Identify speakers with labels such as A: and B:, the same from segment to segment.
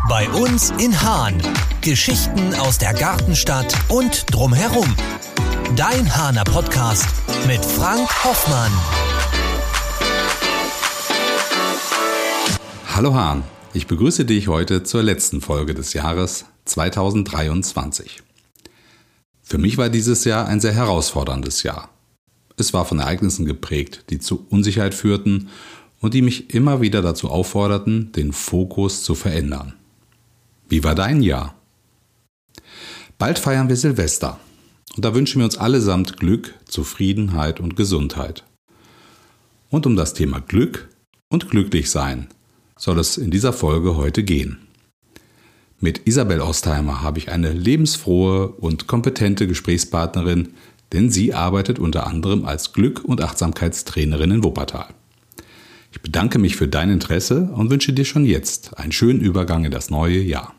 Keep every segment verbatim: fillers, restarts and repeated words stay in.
A: Bei uns in Haan. Geschichten aus der Gartenstadt und drumherum. Dein Haaner Podcast mit Frank Hoffmann.
B: Hallo Haan, ich begrüße dich heute zur letzten Folge des Jahres zweitausenddreiundzwanzig. Für mich war dieses Jahr ein sehr herausforderndes Jahr. Es war von Ereignissen geprägt, die zu Unsicherheit führten und die mich immer wieder dazu aufforderten, den Fokus zu verändern. Wie war dein Jahr? Bald feiern wir Silvester und da wünschen wir uns allesamt Glück, Zufriedenheit und Gesundheit. Und um das Thema Glück und Glücklichsein soll es in dieser Folge heute gehen. Mit Isabel Ostheimer habe ich eine lebensfrohe und kompetente Gesprächspartnerin, denn sie arbeitet unter anderem als Glück- und Achtsamkeitstrainerin in Wuppertal. Ich bedanke mich für dein Interesse und wünsche dir schon jetzt einen schönen Übergang in das neue Jahr.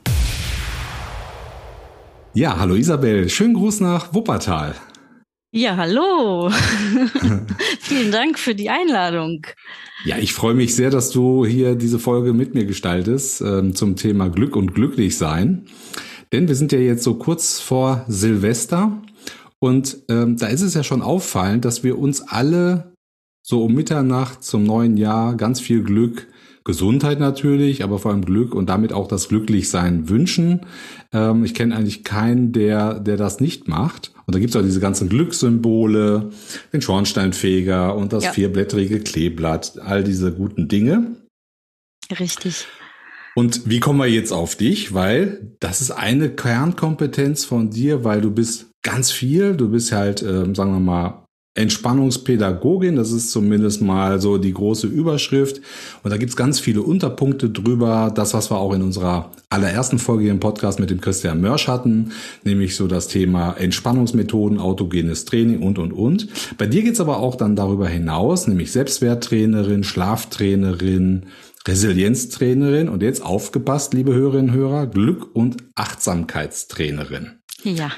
B: Ja, hallo Isabel, schönen Gruß nach Wuppertal.
C: Ja, hallo. Vielen Dank für die Einladung.
B: Ja, ich freue mich sehr, dass du hier diese Folge mit mir gestaltest äh, zum Thema Glück und Glücklichsein. Denn wir sind ja jetzt so kurz vor Silvester und ähm, da ist es ja schon auffallend, dass wir uns alle so um Mitternacht zum neuen Jahr ganz viel Glück, Gesundheit natürlich, aber vor allem Glück und damit auch das Glücklichsein wünschen. Ähm, ich kenne eigentlich keinen, der der das nicht macht. Und da gibt es auch diese ganzen Glückssymbole, den Schornsteinfeger und das ja. vierblättrige Kleeblatt, all diese guten Dinge.
C: Richtig.
B: Und wie kommen wir jetzt auf dich? Weil das ist eine Kernkompetenz von dir, weil du bist ganz viel. Du bist halt, ähm, sagen wir mal, Entspannungspädagogin, das ist zumindest mal so die große Überschrift. Und da gibt's ganz viele Unterpunkte drüber. Das, was wir auch in unserer allerersten Folge im Podcast mit dem Christian Mörsch hatten, nämlich so das Thema Entspannungsmethoden, autogenes Training und, und, und. Bei dir geht's aber auch dann darüber hinaus, nämlich Selbstwerttrainerin, Schlaftrainerin, Resilienztrainerin und jetzt aufgepasst, liebe Hörerinnen und Hörer, Glück- und Achtsamkeitstrainerin.
C: Ja.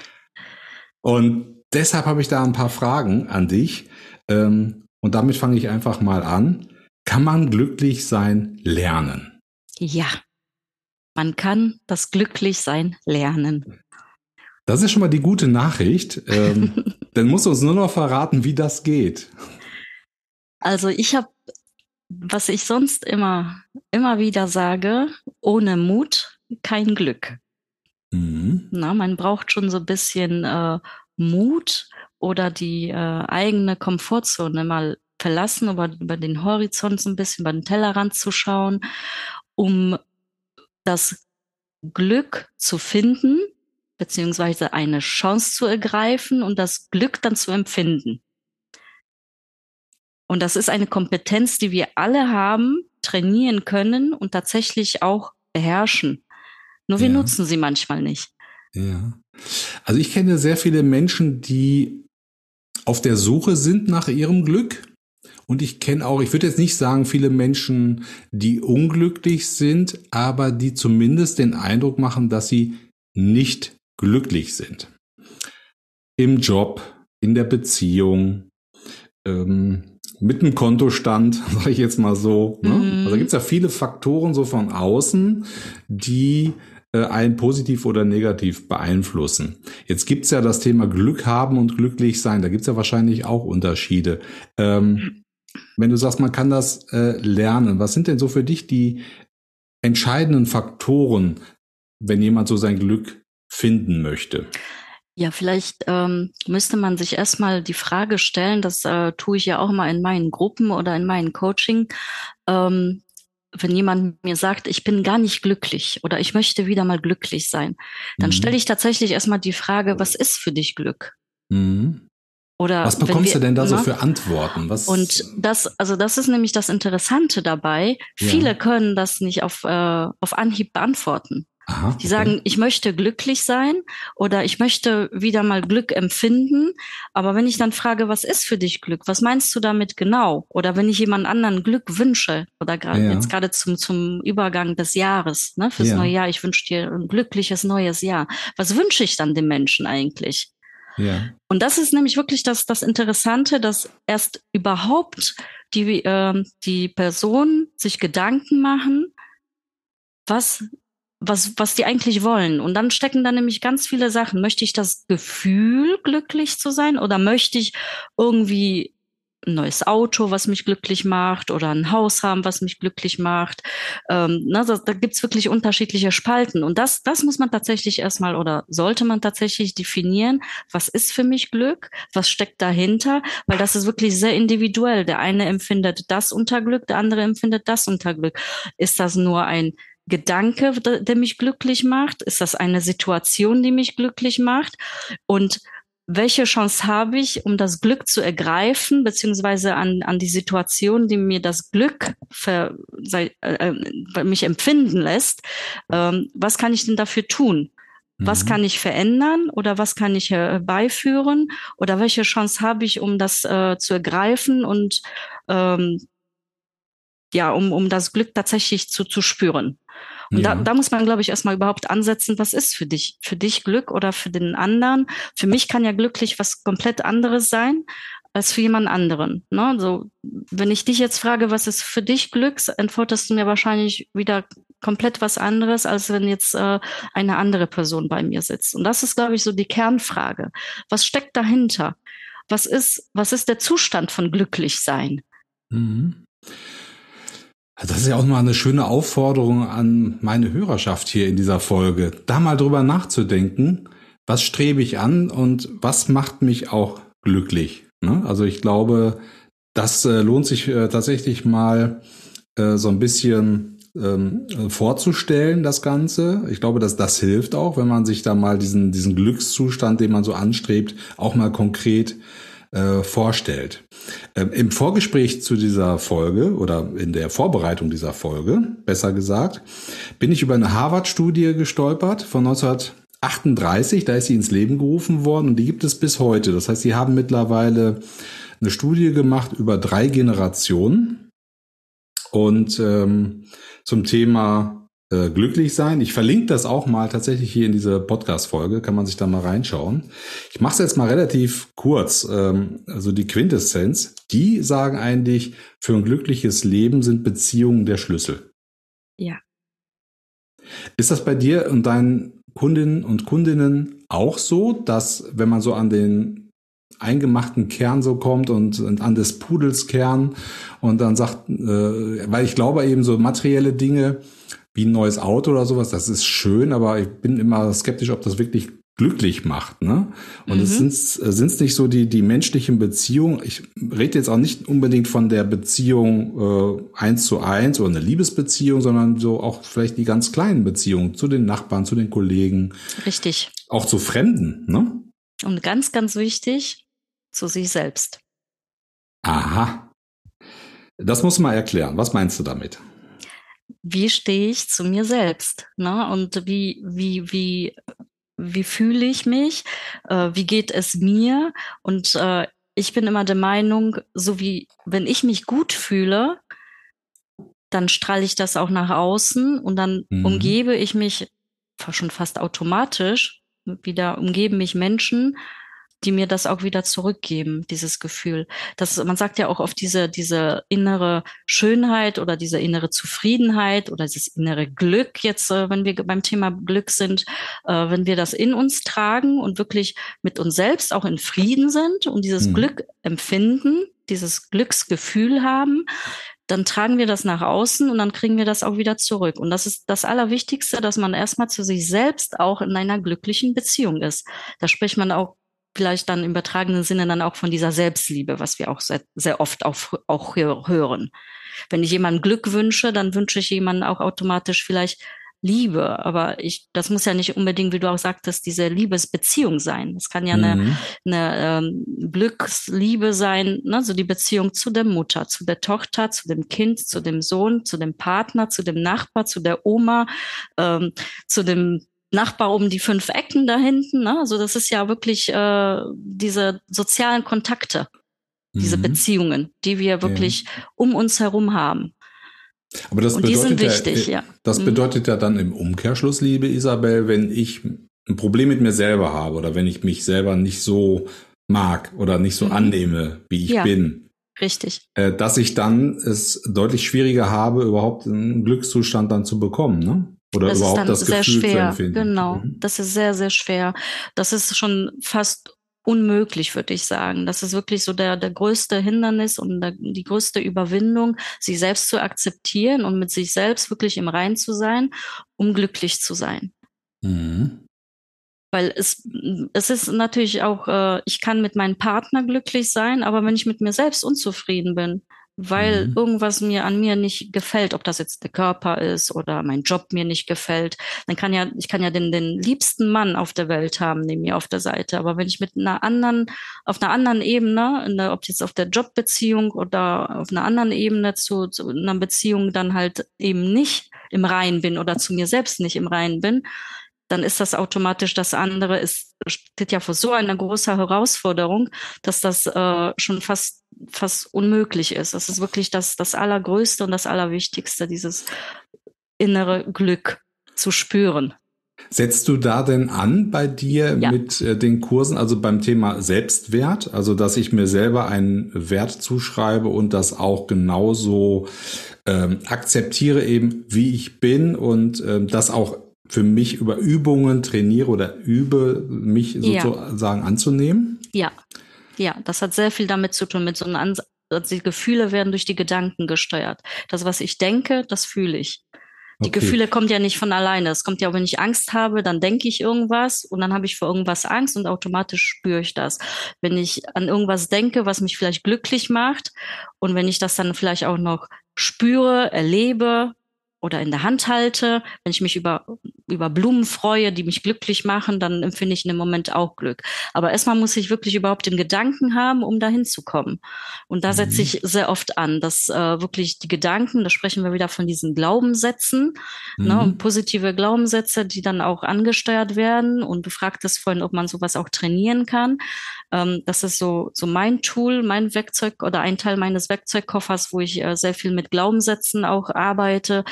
B: Und deshalb habe ich da ein paar Fragen an dich ähm, und damit fange ich einfach mal an. Kann man glücklich sein lernen?
C: Ja, man kann das Glücklichsein lernen.
B: Das ist schon mal die gute Nachricht. Ähm, dann musst du uns nur noch verraten, wie das geht.
C: Also ich habe, was ich sonst immer, immer wieder sage, ohne Mut kein Glück. Mhm. Na, man braucht schon so ein bisschen äh, Mut oder die äh, eigene Komfortzone mal verlassen, über, über den Horizont so ein bisschen, über den Tellerrand zu schauen, um das Glück zu finden, beziehungsweise eine Chance zu ergreifen und das Glück dann zu empfinden. Und das ist eine Kompetenz, die wir alle haben, trainieren können und tatsächlich auch beherrschen. Nur wir ja. nutzen sie manchmal nicht.
B: Ja. Also ich kenne sehr viele Menschen, die auf der Suche sind nach ihrem Glück. Und ich kenne auch, ich würde jetzt nicht sagen, viele Menschen, die unglücklich sind, aber die zumindest den Eindruck machen, dass sie nicht glücklich sind. Im Job, in der Beziehung, ähm, mit dem Kontostand, sage ich jetzt mal so. Ne? Mhm. Also da gibt es ja viele Faktoren so von außen, die einen positiv oder negativ beeinflussen. Jetzt gibt's ja das Thema Glück haben und glücklich sein. Da gibt's ja wahrscheinlich auch Unterschiede. Ähm, wenn du sagst, man kann das äh, lernen, was sind denn so für dich die entscheidenden Faktoren, wenn jemand so sein Glück finden möchte?
C: Ja, vielleicht ähm, müsste man sich erstmal die Frage stellen, das äh, tue ich ja auch mal in meinen Gruppen oder in meinen Coaching, ähm, wenn jemand mir sagt, ich bin gar nicht glücklich oder ich möchte wieder mal glücklich sein, dann mhm. stelle ich tatsächlich erstmal die Frage, was ist für dich Glück?
B: Mhm. Oder was bekommst wir, du denn da so für Antworten? Was?
C: Und das, also das ist nämlich das Interessante dabei. Ja. Viele können das nicht auf, äh, auf Anhieb beantworten. Aha, okay. Die sagen, ich möchte glücklich sein oder ich möchte wieder mal Glück empfinden. Aber wenn ich dann frage, was ist für dich Glück? Was meinst du damit genau? Oder wenn ich jemand anderen Glück wünsche oder gerade ja. jetzt gerade zum zum Übergang des Jahres, ne, fürs ja. neue Jahr, ich wünsche dir ein glückliches neues Jahr. Was wünsche ich dann dem Menschen eigentlich?
B: Ja.
C: Und das ist nämlich wirklich das das Interessante, dass erst überhaupt die äh, die Person sich Gedanken machen, was was, was die eigentlich wollen. Und dann stecken da nämlich ganz viele Sachen. Möchte ich das Gefühl, glücklich zu sein, oder möchte ich irgendwie ein neues Auto, was mich glücklich macht, oder ein Haus haben, was mich glücklich macht. Ähm, ne, da da gibt's wirklich unterschiedliche Spalten. Und das, das muss man tatsächlich erstmal oder sollte man tatsächlich definieren. Was ist für mich Glück? Was steckt dahinter? Weil das ist wirklich sehr individuell. Der eine empfindet das unter Glück, der andere empfindet das unter Glück. Ist das nur ein Gedanke, der, der mich glücklich macht? Ist das eine Situation, die mich glücklich macht? Und welche Chance habe ich, um das Glück zu ergreifen, beziehungsweise an, an die Situation, die mir das Glück für, sei, äh, mich empfinden lässt, ähm, was kann ich denn dafür tun? Mhm. Was kann ich verändern oder was kann ich herbeiführen? Oder welche Chance habe ich, um das äh, zu ergreifen und ähm, ja, um, um das Glück tatsächlich zu, zu spüren? Und ja. da, da muss man, glaube ich, erstmal überhaupt ansetzen, was ist für dich? Für dich Glück oder für den anderen? Für mich kann ja glücklich was komplett anderes sein als für jemand anderen. Ne? So, wenn ich dich jetzt frage, was ist für dich Glück, antwortest du mir wahrscheinlich wieder komplett was anderes, als wenn jetzt äh, eine andere Person bei mir sitzt. Und das ist, glaube ich, so die Kernfrage. Was steckt dahinter? Was ist, was ist der Zustand von glücklich sein?
B: Mhm. Das ist ja auch mal eine schöne Aufforderung an meine Hörerschaft hier in dieser Folge, da mal drüber nachzudenken, was strebe ich an und was macht mich auch glücklich. Also ich glaube, das lohnt sich tatsächlich mal so ein bisschen vorzustellen, das Ganze. Ich glaube, dass das hilft auch, wenn man sich da mal diesen, diesen Glückszustand, den man so anstrebt, auch mal konkret Äh, vorstellt. Ähm, im Vorgespräch zu dieser Folge oder in der Vorbereitung dieser Folge, besser gesagt, bin ich über eine Harvard-Studie gestolpert von neunzehnhundertachtunddreißig. Da ist sie ins Leben gerufen worden und die gibt es bis heute. Das heißt, sie haben mittlerweile eine Studie gemacht über drei Generationen und ähm, zum Thema äh, glücklich sein. Ich verlinke das auch mal tatsächlich hier in diese Podcast-Folge, kann man sich da mal reinschauen. Ich mache es jetzt mal relativ kurz, ähm, also die Quintessenz. Die sagen eigentlich, für ein glückliches Leben sind Beziehungen der Schlüssel.
C: Ja.
B: Ist das bei dir und deinen Kundinnen und Kundinnen auch so, dass wenn man so an den eingemachten Kern so kommt und, und an des Pudels Kern und dann sagt, äh, weil ich glaube eben so materielle Dinge wie ein neues Auto oder sowas, das ist schön, aber ich bin immer skeptisch, ob das wirklich glücklich macht, ne? Und mhm. es sind sind's nicht so die die menschlichen Beziehungen. Ich rede jetzt auch nicht unbedingt von der Beziehung äh, eins zu eins oder eine Liebesbeziehung, sondern so auch vielleicht die ganz kleinen Beziehungen zu den Nachbarn, zu den Kollegen.
C: Richtig.
B: Auch zu Fremden, ne?
C: Und ganz, ganz wichtig, zu sich selbst.
B: Aha. Das musst du mal erklären. Was meinst du damit?
C: Wie stehe ich zu mir selbst? Ne? Und wie, wie, wie, wie fühle ich mich? Äh, wie geht es mir? Und äh, ich bin immer der Meinung, so wie, wenn ich mich gut fühle, dann strahle ich das auch nach außen und dann mhm. umgebe ich mich schon fast automatisch, wieder umgeben mich Menschen, die mir das auch wieder zurückgeben, dieses Gefühl. Das, man sagt ja auch oft diese, diese innere Schönheit oder diese innere Zufriedenheit oder dieses innere Glück jetzt, äh, wenn wir beim Thema Glück sind, äh, wenn wir das in uns tragen und wirklich mit uns selbst auch in Frieden sind und dieses mhm. Glück empfinden, dieses Glücksgefühl haben, dann tragen wir das nach außen und dann kriegen wir das auch wieder zurück. Und das ist das Allerwichtigste, dass man erstmal zu sich selbst auch in einer glücklichen Beziehung ist. Da spricht man auch vielleicht dann im übertragenen Sinne dann auch von dieser Selbstliebe, was wir auch sehr, sehr oft auch, auch hören. Wenn ich jemandem Glück wünsche, dann wünsche ich jemandem auch automatisch vielleicht Liebe. Aber ich, das muss ja nicht unbedingt, wie du auch sagtest, diese Liebesbeziehung sein. Das kann ja mhm. eine, eine ähm, Glücksliebe sein, ne? So die Beziehung zu der Mutter, zu der Tochter, zu dem Kind, zu dem Sohn, zu dem Partner, zu dem Nachbar, zu der Oma, ähm, zu dem Nachbar um die fünf Ecken da hinten, ne? Also das ist ja wirklich äh, diese sozialen Kontakte, diese mhm. Beziehungen, die wir wirklich ja. um uns herum haben.
B: Aber das
C: Und die sind wichtig,
B: ja.
C: ja.
B: Das mhm. bedeutet ja dann im Umkehrschluss, liebe Isabel, wenn ich ein Problem mit mir selber habe oder wenn ich mich selber nicht so mag oder nicht so mhm. annehme, wie ich
C: ja.
B: bin.
C: Richtig.
B: Äh, dass ich dann es deutlich schwieriger habe, überhaupt einen Glückszustand dann zu bekommen, ne? Oder
C: das
B: überhaupt
C: ist dann
B: das
C: sehr
B: Gefühl
C: schwer.
B: zu empfinden.
C: Genau,
B: Mhm.
C: das ist sehr, sehr schwer. Das ist schon fast unmöglich, würde ich sagen. Das ist wirklich so der, der größte Hindernis und der, die größte Überwindung, sich selbst zu akzeptieren und mit sich selbst wirklich im Reinen zu sein, um glücklich zu sein.
B: Mhm.
C: Weil es, es ist natürlich auch, äh, ich kann mit meinem Partner glücklich sein, aber wenn ich mit mir selbst unzufrieden bin, weil
B: Mhm.
C: irgendwas mir an mir nicht gefällt, ob das jetzt der Körper ist oder mein Job mir nicht gefällt, dann kann ja, ich kann ja den, den liebsten Mann auf der Welt haben, neben mir auf der Seite. Aber wenn ich mit einer anderen, auf einer anderen Ebene, in der, ob jetzt auf der Jobbeziehung oder auf einer anderen Ebene zu, zu einer Beziehung dann halt eben nicht im Reinen bin oder zu mir selbst nicht im Reinen bin, dann ist das automatisch das andere. Es steht ja vor so einer großen Herausforderung, dass das äh, schon fast fast unmöglich ist. Das ist wirklich das, das Allergrößte und das Allerwichtigste, dieses innere Glück zu spüren.
B: Setzt du da denn an bei dir
C: Ja.
B: mit äh, den Kursen, also beim Thema Selbstwert, also dass ich mir selber einen Wert zuschreibe und das auch genauso ähm, akzeptiere eben, wie ich bin und ähm, das auch für mich über Übungen trainiere oder übe, mich sozusagen ja. anzunehmen?
C: Ja, ja, das hat sehr viel damit zu tun, mit so einem Ansatz. Die Gefühle werden durch die Gedanken gesteuert. Das, was ich denke, das fühle ich. Die okay. Gefühle kommen ja nicht von alleine. Es kommt ja, wenn ich Angst habe, dann denke ich irgendwas und dann habe ich vor irgendwas Angst und automatisch spüre ich das. Wenn ich an irgendwas denke, was mich vielleicht glücklich macht und wenn ich das dann vielleicht auch noch spüre, erlebe oder in der Hand halte, wenn ich mich über, über Blumen freue, die mich glücklich machen, dann empfinde ich in dem Moment auch Glück. Aber erstmal muss ich wirklich überhaupt den Gedanken haben, um dahin zu kommen. Und da mhm. setze ich sehr oft an, dass äh, wirklich die Gedanken, da sprechen wir wieder von diesen Glaubenssätzen, mhm. ne, und positive Glaubenssätze, die dann auch angesteuert werden. Und du fragtest vorhin, ob man sowas auch trainieren kann. Ähm, das ist so, so mein Tool, mein Werkzeug oder ein Teil meines Werkzeugkoffers, wo ich äh, sehr viel mit Glaubenssätzen auch arbeite,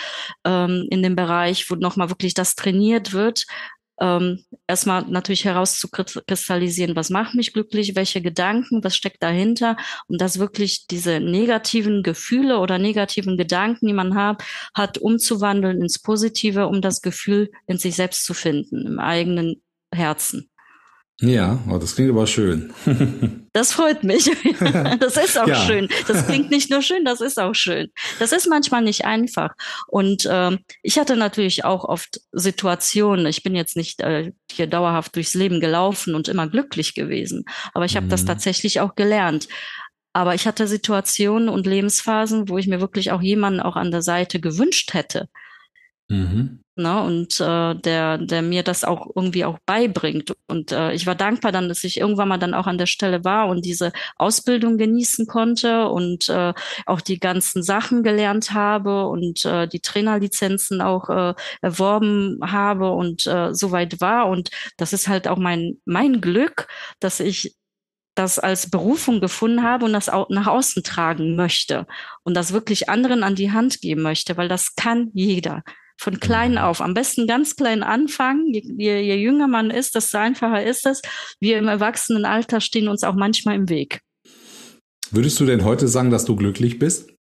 C: in dem Bereich, wo nochmal wirklich das trainiert wird, ähm, erstmal natürlich herauszukristallisieren, was macht mich glücklich, welche Gedanken, was steckt dahinter und dass wirklich diese negativen Gefühle oder negativen Gedanken, die man hat, hat umzuwandeln ins Positive, um das Gefühl in sich selbst zu finden, im eigenen Herzen.
B: Ja, oh, das klingt aber schön.
C: Das freut mich. Das ist auch ja. schön. Das klingt nicht nur schön, das ist auch schön. Das ist manchmal nicht einfach. Und ähm, ich hatte natürlich auch oft Situationen, ich bin jetzt nicht äh, hier dauerhaft durchs Leben gelaufen und immer glücklich gewesen, aber ich habe mhm. das tatsächlich auch gelernt. Aber ich hatte Situationen und Lebensphasen, wo ich mir wirklich auch jemanden auch an der Seite gewünscht hätte. Mhm. Ne, und äh, der, der mir das auch irgendwie auch beibringt. Und äh, ich war dankbar dann, dass ich irgendwann mal dann auch an der Stelle war und diese Ausbildung genießen konnte und äh, auch die ganzen Sachen gelernt habe und äh, die Trainerlizenzen auch äh, erworben habe und äh, soweit war. Und das ist halt auch mein, mein Glück, dass ich das als Berufung gefunden habe und das auch nach außen tragen möchte und das wirklich anderen an die Hand geben möchte, weil das kann jeder. Von klein auf. Am besten ganz klein anfangen. Je, je, je jünger man ist, desto einfacher ist es. Wir im Erwachsenenalter stehen uns auch manchmal im Weg.
B: Würdest du denn heute sagen, dass du glücklich bist?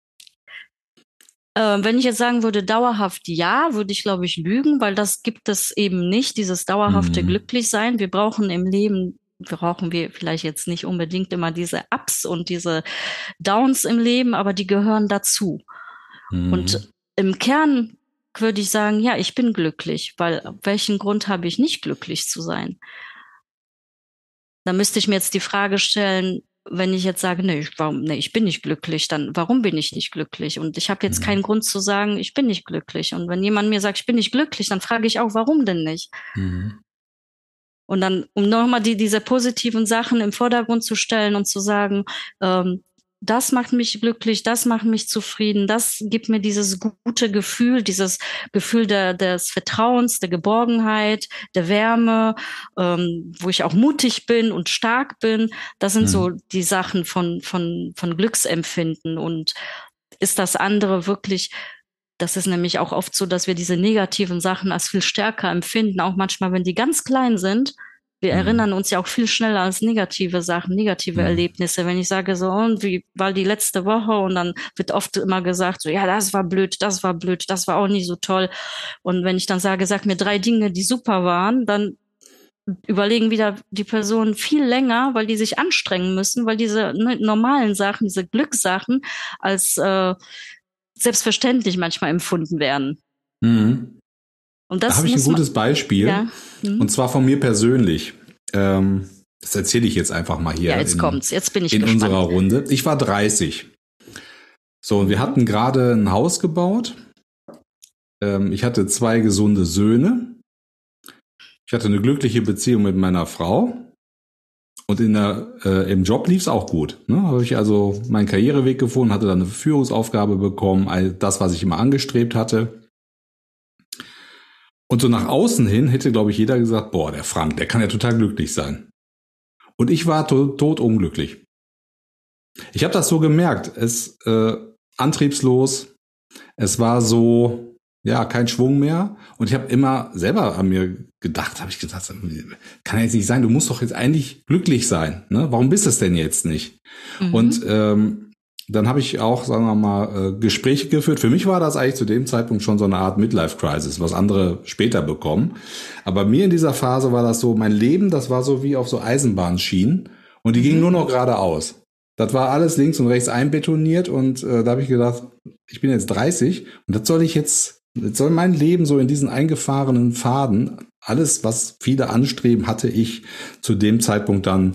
C: Äh, wenn ich jetzt sagen würde, dauerhaft ja, würde ich, glaube ich, lügen, weil das gibt es eben nicht, dieses dauerhafte mhm. Glücklichsein. Wir brauchen im Leben, brauchen wir vielleicht jetzt nicht unbedingt immer diese Ups und diese Downs im Leben, aber die gehören dazu. Mhm. Und im Kern würde ich sagen, ja, ich bin glücklich, weil welchen Grund habe ich nicht glücklich zu sein? Da müsste ich mir jetzt die Frage stellen, wenn ich jetzt sage, nee, warum, nee, ich bin nicht glücklich, dann warum bin ich nicht glücklich? Und ich habe jetzt mhm. keinen Grund zu sagen, ich bin nicht glücklich. Und wenn jemand mir sagt, ich bin nicht glücklich, dann frage ich auch, warum denn nicht? Mhm. Und dann, um nochmal die, diese positiven Sachen im Vordergrund zu stellen und zu sagen, ähm, das macht mich glücklich, das macht mich zufrieden, das gibt mir dieses gute Gefühl, dieses Gefühl der, des Vertrauens, der Geborgenheit, der Wärme, ähm, wo ich auch mutig bin und stark bin. Das sind mhm. so die Sachen von, von, von Glücksempfinden. Und ist das andere wirklich, das ist nämlich auch oft so, dass wir diese negativen Sachen als viel stärker empfinden, auch manchmal, wenn die ganz klein sind, Wir
B: Mhm.
C: erinnern uns ja auch viel schneller als negative Sachen, negative
B: Mhm.
C: Erlebnisse. Wenn ich sage so, und wie war die letzte Woche? Und dann wird oft immer gesagt so, ja, das war blöd, das war blöd, das war auch nicht so toll. Und wenn ich dann sage, sag mir drei Dinge, die super waren, dann überlegen wieder die Personen viel länger, weil die sich anstrengen müssen, weil diese ne, normalen Sachen, diese Glückssachen als äh, selbstverständlich manchmal empfunden werden.
B: Mhm.
C: Und
B: Da
C: das
B: habe ich ein
C: muss man,
B: gutes Beispiel.
C: ja, hm.
B: Und zwar von mir persönlich. Ähm, das erzähle ich jetzt einfach mal hier
C: ja, jetzt
B: in,
C: kommt's, jetzt bin ich
B: in
C: gespannt.
B: unserer Runde. Ich war dreißig. So, und wir hatten gerade ein Haus gebaut. Ähm, ich hatte zwei gesunde Söhne. Ich hatte eine glückliche Beziehung mit meiner Frau. Und in der, äh, im Job lief es auch gut. Ne? Habe ich also meinen Karriereweg gefunden, hatte dann eine Führungsaufgabe bekommen, all das, was ich immer angestrebt hatte. Und so nach außen hin hätte, glaube ich, jeder gesagt, boah, der Frank, der kann ja total glücklich sein. Und ich war to- tot unglücklich. Ich habe das so gemerkt, es äh, antriebslos, es war so, ja, kein Schwung mehr. Und ich habe immer selber an mir gedacht, habe ich gedacht, kann ja jetzt nicht sein, du musst doch jetzt eigentlich glücklich sein. Ne? Warum bist du es denn jetzt nicht? Mhm. Und ähm, dann habe ich auch, sagen wir mal, äh, Gespräche geführt. Für mich war das eigentlich zu dem Zeitpunkt schon so eine Art Midlife-Crisis, was andere später bekommen. Aber mir in dieser Phase war das so, mein Leben, das war so wie auf so Eisenbahnschienen und die mhm. gingen nur noch geradeaus. Das war alles links und rechts einbetoniert und äh, da habe ich gedacht, ich bin jetzt dreißig und das soll ich jetzt, jetzt soll mein Leben so in diesen eingefahrenen Pfaden, alles, was viele anstreben, hatte ich zu dem Zeitpunkt dann,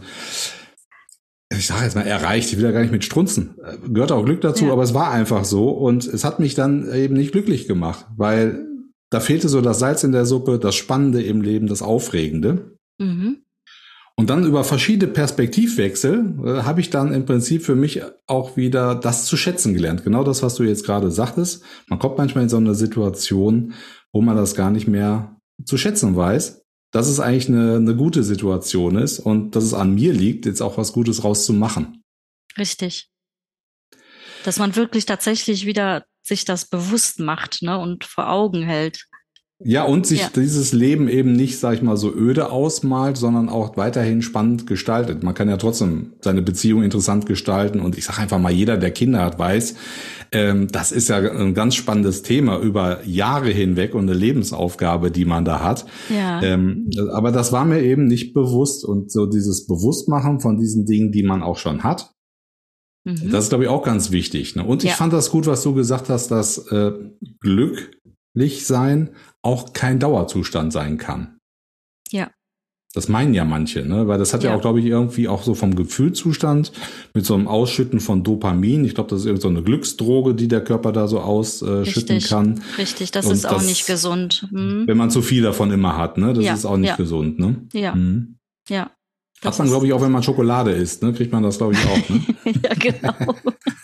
B: ich sage jetzt mal, erreicht. Ich will ja gar nicht mit strunzen. Gehört auch Glück dazu, ja. Aber es war einfach so und es hat mich dann eben nicht glücklich gemacht, weil da fehlte so das Salz in der Suppe, das Spannende im Leben, das Aufregende. Mhm. Und dann über verschiedene Perspektivwechsel äh, habe ich dann im Prinzip für mich auch wieder das zu schätzen gelernt. Genau das, was du jetzt gerade sagtest. Man kommt manchmal in so eine Situation, wo man das gar nicht mehr zu schätzen weiß, dass es eigentlich eine, eine gute Situation ist und dass es an mir liegt, jetzt auch was Gutes rauszumachen.
C: Richtig. Dass man wirklich tatsächlich wieder sich das bewusst macht, ne, und vor Augen hält.
B: Ja, und sich
C: ja.
B: dieses Leben eben nicht, sag ich mal, so öde ausmalt, sondern auch weiterhin spannend gestaltet. Man kann ja trotzdem seine Beziehung interessant gestalten. Und ich sage einfach mal, jeder, der Kinder hat, weiß, ähm, das ist ja ein ganz spannendes Thema über Jahre hinweg und eine Lebensaufgabe, die man da hat.
C: Ja.
B: Ähm, aber das war mir eben nicht bewusst. Und so dieses Bewusstmachen von diesen Dingen, die man auch schon hat, mhm. das ist, glaube ich, auch ganz wichtig. Ne? Und ich ja. fand das gut, was du gesagt hast, dass äh, glücklich sein auch kein Dauerzustand sein kann.
C: Ja.
B: Das meinen ja manche, ne? Weil das hat ja, ja auch, glaube ich, irgendwie auch so vom Gefühlszustand mit so einem Ausschütten von Dopamin. Ich glaube, das ist irgend so eine Glücksdroge, die der Körper da so ausschütten
C: Richtig.
B: kann.
C: Richtig, das
B: Und
C: ist auch
B: das,
C: nicht gesund. Hm.
B: Wenn man zu viel davon immer hat, ne? Das
C: ja.
B: ist auch nicht
C: ja.
B: gesund, ne?
C: Ja.
B: Hm.
C: Ja.
B: Hat man, glaube ich, auch, wenn man Schokolade isst, ne? Kriegt man das, glaube ich, auch, ne?
C: Ja, genau.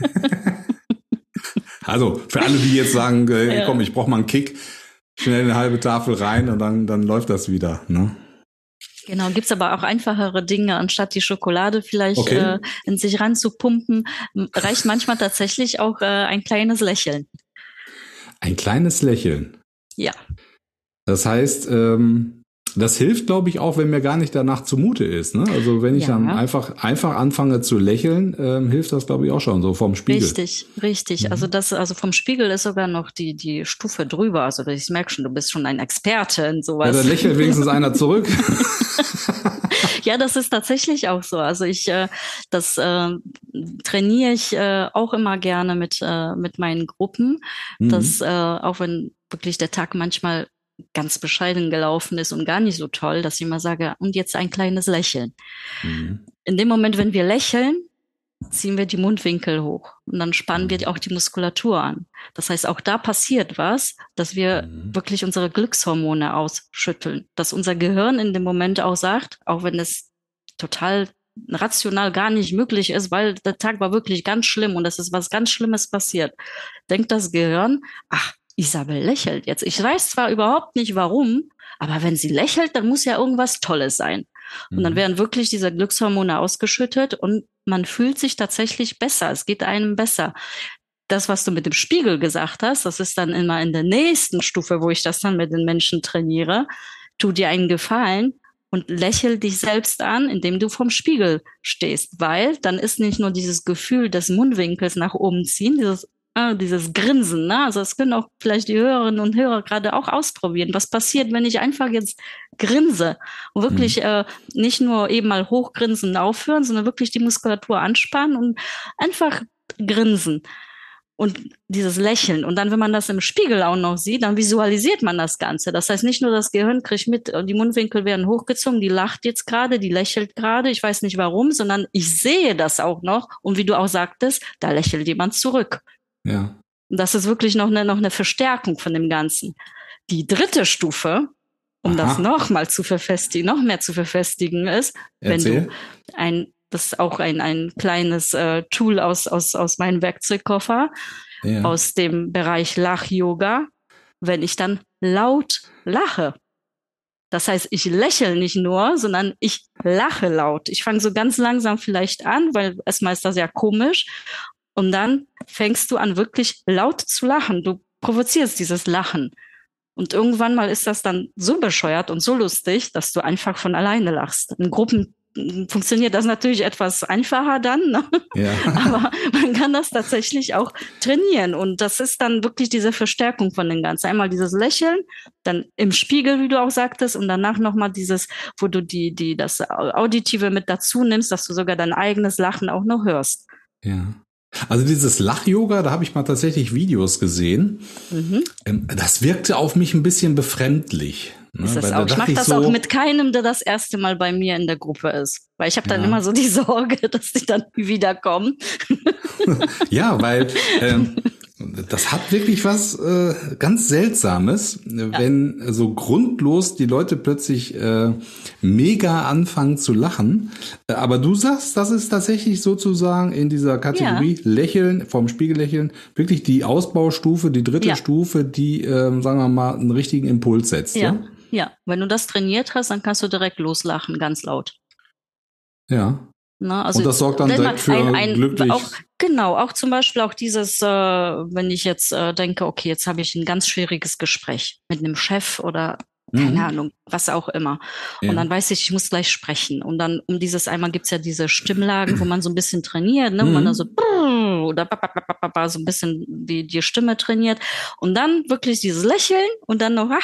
B: Also, für alle, die jetzt sagen, äh,
C: ja.
B: komm, ich brauche mal einen Kick, schnell eine halbe Tafel rein und dann, dann läuft das wieder, ne?
C: Genau, gibt's aber auch einfachere Dinge, anstatt die Schokolade vielleicht
B: okay.
C: äh, in sich ranzupumpen, reicht manchmal tatsächlich auch äh, ein kleines Lächeln.
B: Ein kleines Lächeln?
C: Ja.
B: Das heißt, ähm, das hilft, glaube ich, auch, wenn mir gar nicht danach zumute ist. Ne? Also wenn ich ja. dann einfach einfach anfange zu lächeln, ähm, hilft das, glaube ich, auch schon so vom Spiegel.
C: Richtig, richtig. Mhm. Also das, also vom Spiegel ist sogar noch die die Stufe drüber. Also ich merke schon, du bist schon ein Experte in sowas.
B: Ja, dann lächelt wenigstens einer zurück.
C: Ja, das ist tatsächlich auch so. Also ich, äh, das äh, trainiere ich äh, auch immer gerne mit äh, mit meinen Gruppen, mhm. dass äh, auch wenn wirklich der Tag manchmal ganz bescheiden gelaufen ist und gar nicht so toll, dass ich immer sage, und jetzt ein kleines Lächeln. Mhm. In dem Moment, wenn wir lächeln, ziehen wir die Mundwinkel hoch und dann spannen mhm. wir auch die Muskulatur an. Das heißt, auch da passiert was, dass wir mhm. wirklich unsere Glückshormone ausschütteln, dass unser Gehirn in dem Moment auch sagt, auch wenn es total rational gar nicht möglich ist, weil der Tag war wirklich ganz schlimm und es ist was ganz Schlimmes passiert, denkt das Gehirn, ach, Isabel lächelt jetzt. Ich weiß zwar überhaupt nicht warum, aber wenn sie lächelt, dann muss ja irgendwas Tolles sein. Und dann werden wirklich diese Glückshormone ausgeschüttet und man fühlt sich tatsächlich besser. Es geht einem besser. Das, was du mit dem Spiegel gesagt hast, das ist dann immer in der nächsten Stufe, wo ich das dann mit den Menschen trainiere. Tu dir einen Gefallen und lächel dich selbst an, indem du vorm Spiegel stehst, weil dann ist nicht nur dieses Gefühl des Mundwinkels nach oben ziehen, dieses Ah, dieses Grinsen, ne? Also das können auch vielleicht die Hörerinnen und Hörer gerade auch ausprobieren. Was passiert, wenn ich einfach jetzt grinse und wirklich mhm. äh, nicht nur eben mal hochgrinsen aufhören, sondern wirklich die Muskulatur anspannen und einfach grinsen und dieses Lächeln. Und dann, wenn man das im Spiegel auch noch sieht, dann visualisiert man das Ganze. Das heißt, nicht nur das Gehirn kriegt mit, die Mundwinkel werden hochgezogen, die lacht jetzt gerade, die lächelt gerade, ich weiß nicht warum, sondern ich sehe das auch noch. Und wie du auch sagtest, da lächelt jemand zurück.
B: Ja.
C: Und das ist wirklich noch eine, noch eine Verstärkung von dem Ganzen. Die dritte Stufe, um Aha. das noch mal zu verfestigen, noch mehr zu verfestigen, ist, Erzähl. wenn du ein, das ist auch ein, ein kleines äh, Tool aus, aus, aus meinem Werkzeugkoffer, ja. aus dem Bereich Lach-Yoga, wenn ich dann laut lache. Das heißt, ich lächle nicht nur, sondern ich lache laut. Ich fange so ganz langsam vielleicht an, weil erstmal ist das ja komisch. Und dann fängst du an, wirklich laut zu lachen. Du provozierst dieses Lachen. Und irgendwann mal ist das dann so bescheuert und so lustig, dass du einfach von alleine lachst. In Gruppen funktioniert das natürlich etwas einfacher dann, ne? Ja. Aber man kann das tatsächlich auch trainieren. Und das ist dann wirklich diese Verstärkung von dem Ganzen. Einmal dieses Lächeln, dann im Spiegel, wie du auch sagtest, und danach nochmal dieses, wo du die, die, das Auditive mit dazu nimmst, dass du sogar dein eigenes Lachen auch noch hörst.
B: Ja. Also dieses Lach-Yoga, da habe ich mal tatsächlich Videos gesehen. Mhm. Das wirkte auf mich ein bisschen befremdlich. Ne?
C: Ist das auch. Da ich mache das so, auch mit keinem, der das erste Mal bei mir in der Gruppe ist. Weil ich habe dann ja. immer so die Sorge, dass die dann wiederkommen.
B: Ja, weil ähm, das hat wirklich was äh, ganz Seltsames, ja. wenn so grundlos die Leute plötzlich äh, mega anfangen zu lachen. Äh, aber du sagst, das ist tatsächlich sozusagen in dieser Kategorie ja. Lächeln, vorm Spiegel lächeln, wirklich die Ausbaustufe, die dritte ja. Stufe, die, äh, sagen wir mal, einen richtigen Impuls setzt.
C: Ja.
B: ja,
C: ja. Wenn du das trainiert hast, dann kannst du direkt loslachen, ganz laut.
B: Ja.
C: Na, also
B: und das sorgt dann direkt für
C: ein, ein,
B: glücklich.
C: Auch, genau, auch zum Beispiel auch dieses, äh, wenn ich jetzt äh, denke, okay, jetzt habe ich ein ganz schwieriges Gespräch mit einem Chef oder keine mhm. Ahnung, was auch immer. Ja. Und dann weiß ich, ich muss gleich sprechen. Und dann um dieses einmal gibt's ja diese Stimmlagen, wo man so ein bisschen trainiert, ne, wo mhm. man dann so oder so ein bisschen die, die Stimme trainiert. Und dann wirklich dieses Lächeln und dann noch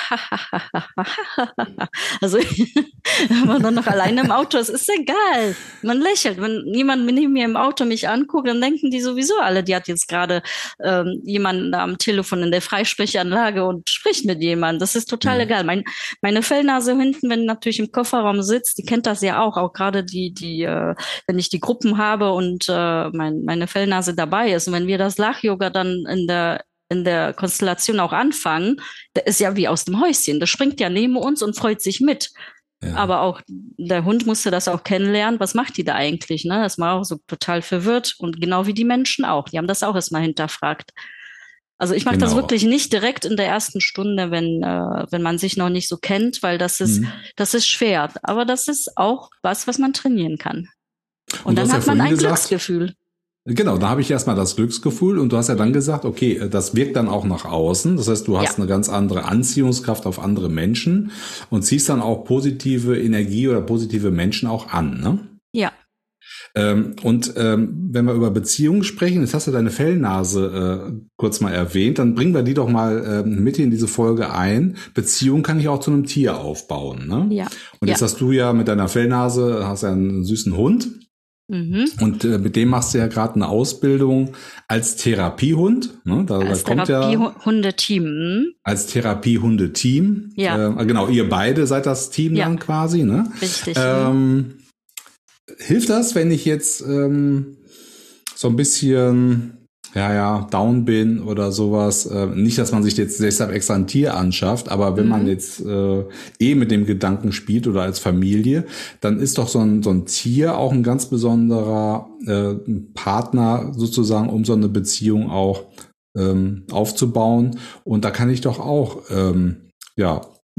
C: also wenn man dann noch alleine im Auto ist, ist egal. Man lächelt. Wenn jemand neben mir im Auto mich anguckt, dann denken die sowieso alle, die hat jetzt gerade ähm, jemanden am Telefon in der Freisprechanlage und spricht mit jemandem. Das ist total mhm. egal. Mein, meine Fellnase hinten, wenn natürlich im Kofferraum sitzt, die kennt das ja auch, auch gerade die, die, äh, wenn ich die Gruppen habe und äh, mein, meine Fellnase dabei ist. Und wenn wir das Lach-Yoga dann in der in der Konstellation auch anfangen, der ist ja wie aus dem Häuschen. Der springt ja neben uns und freut sich mit. Ja. Aber auch der Hund musste das auch kennenlernen. Was macht die da eigentlich? Ne? Das war auch so total verwirrt. Und genau wie die Menschen auch. Die haben das auch erstmal hinterfragt. Also ich mache genau. das wirklich nicht direkt in der ersten Stunde, wenn äh, wenn man sich noch nicht so kennt, weil das ist mhm. das ist schwer. Aber das ist auch was, was man trainieren kann. Und, und dann hat man ein gesagt, Glücksgefühl.
B: Genau, da habe ich erstmal das Glücksgefühl und du hast ja dann gesagt, okay, das wirkt dann auch nach außen. Das heißt, du hast ja. eine ganz andere Anziehungskraft auf andere Menschen und ziehst dann auch positive Energie oder positive Menschen auch an, ne?
C: Ja.
B: Ähm, und ähm, wenn wir über Beziehungen sprechen, jetzt hast du deine Fellnase äh, kurz mal erwähnt, dann bringen wir die doch mal äh, mit in diese Folge ein. Beziehung kann ich auch zu einem Tier aufbauen, ne?
C: Ja.
B: Und jetzt ja. hast du ja mit deiner Fellnase, hast ja einen süßen Hund. Mhm. Und äh, mit dem machst du ja gerade eine Ausbildung als Therapiehund. Ne? Da,
C: als
B: da kommt
C: Therapiehundeteam.
B: Ja als Therapiehundeteam.
C: Ja.
B: Äh, genau, ihr beide seid das Team ja. dann quasi. Ne?
C: Richtig.
B: Ähm, hilft das, wenn ich jetzt ähm, so ein bisschen ja, ja, down bin oder sowas. Äh, nicht, dass man sich jetzt deshalb extra ein Tier anschafft, aber wenn mhm. man jetzt äh, eh mit dem Gedanken spielt oder als Familie, dann ist doch so ein, so ein Tier auch ein ganz besonderer äh, Partner sozusagen, um so eine Beziehung auch ähm, aufzubauen. Und da kann ich doch auch ähm, ja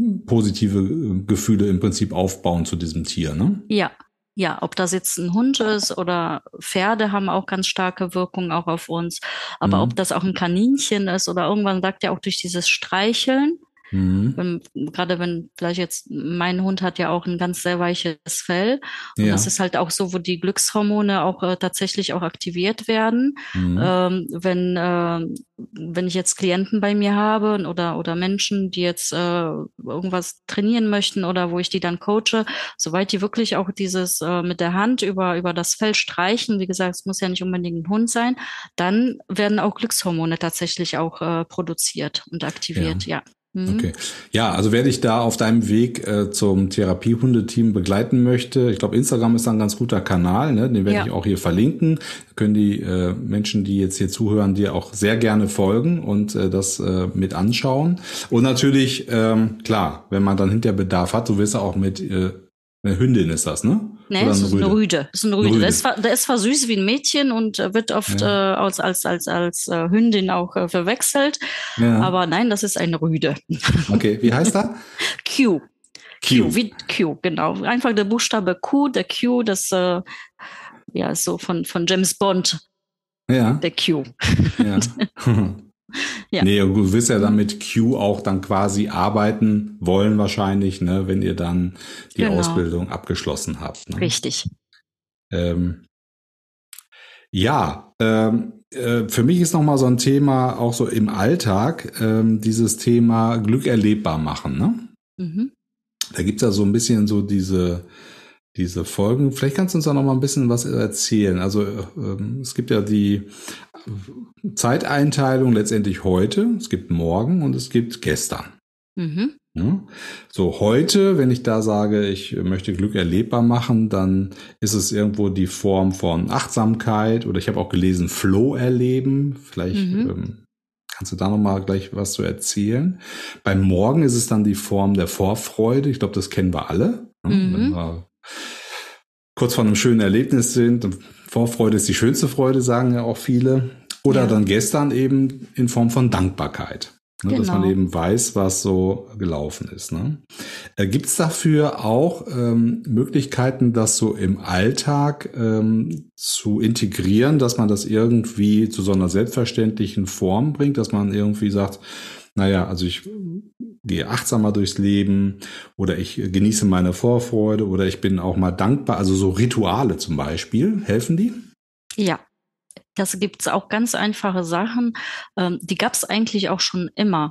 B: positive Gefühle im Prinzip aufbauen zu diesem Tier, ne?
C: Ja. Ja, ob das jetzt ein Hund ist oder Pferde haben auch ganz starke Wirkung auch auf uns. Aber mhm. ob das auch ein Kaninchen ist oder irgendwann sagt ja auch durch dieses Streicheln, Mhm. Wenn, gerade wenn vielleicht jetzt, mein Hund hat ja auch ein ganz sehr weiches Fell. Und ja. das ist halt auch so, wo die Glückshormone auch äh, tatsächlich auch aktiviert werden. Mhm. Ähm, wenn, äh, wenn ich jetzt Klienten bei mir habe oder, oder Menschen, die jetzt äh, irgendwas trainieren möchten oder wo ich die dann coache, soweit die wirklich auch dieses äh, mit der Hand über, über das Fell streichen, wie gesagt, es muss ja nicht unbedingt ein Hund sein, dann werden auch Glückshormone tatsächlich auch äh, produziert und aktiviert, ja. ja.
B: Okay. Ja, also wer dich da auf deinem Weg äh, zum Therapiehundeteam begleiten möchte, ich glaube, Instagram ist ein ganz guter Kanal, ne? Den werde ja. ich auch hier verlinken. Da können die äh, Menschen, die jetzt hier zuhören, dir auch sehr gerne folgen und äh, das äh, mit anschauen. Und natürlich, ähm, klar, wenn man dann hinterher Bedarf hat, du wirst ja auch mit äh, eine Hündin ist das, ne?
C: Nee, das ist eine Rüde. Das ist eine Rüde. Rüde. Der, ist, der ist zwar süß wie ein Mädchen und wird oft ja. äh, als, als, als, als äh, Hündin auch äh, verwechselt. Ja. Aber nein, das ist eine Rüde.
B: Okay, wie heißt er?
C: Q. Q. Q, wie Q, genau. Einfach der Buchstabe Q, der Q, das äh, ja ist so von, von James Bond.
B: Ja.
C: Der Q.
B: Ja. Ja. Nee, du wirst ja dann mit Q auch dann quasi arbeiten wollen wahrscheinlich, ne, wenn ihr dann die genau. Ausbildung abgeschlossen habt. Ne?
C: Richtig.
B: Ähm, ja, ähm, äh, für mich ist nochmal so ein Thema auch so im Alltag, ähm, dieses Thema Glück erlebbar machen. Ne? Mhm. Da gibt's ja so ein bisschen so diese diese Folgen. Vielleicht kannst du uns da noch mal ein bisschen was erzählen. Also ähm, es gibt ja die Zeiteinteilung letztendlich heute, es gibt morgen und es gibt gestern. Mhm. Ja. So, heute, wenn ich da sage, ich möchte Glück erlebbar machen, dann ist es irgendwo die Form von Achtsamkeit oder ich habe auch gelesen, Flow erleben. Vielleicht mhm. ähm, kannst du da nochmal gleich was zu erzählen. Beim Morgen ist es dann die Form der Vorfreude. Ich glaube, das kennen wir alle. Mhm. Wenn wir kurz vor einem schönen Erlebnis sind. Und Vorfreude ist die schönste Freude, sagen ja auch viele. Oder ja. dann gestern eben in Form von Dankbarkeit. Ne, genau. Dass man eben weiß, was so gelaufen ist. Ne? Äh, Gibt es dafür auch ähm, Möglichkeiten, das so im Alltag ähm, zu integrieren, dass man das irgendwie zu so einer selbstverständlichen Form bringt, dass man irgendwie sagt, naja, also ich gehe achtsamer durchs Leben oder ich genieße meine Vorfreude oder ich bin auch mal dankbar. Also so Rituale zum Beispiel, helfen die?
C: Ja. Das gibt's auch ganz einfache Sachen, ähm, die gab's eigentlich auch schon immer.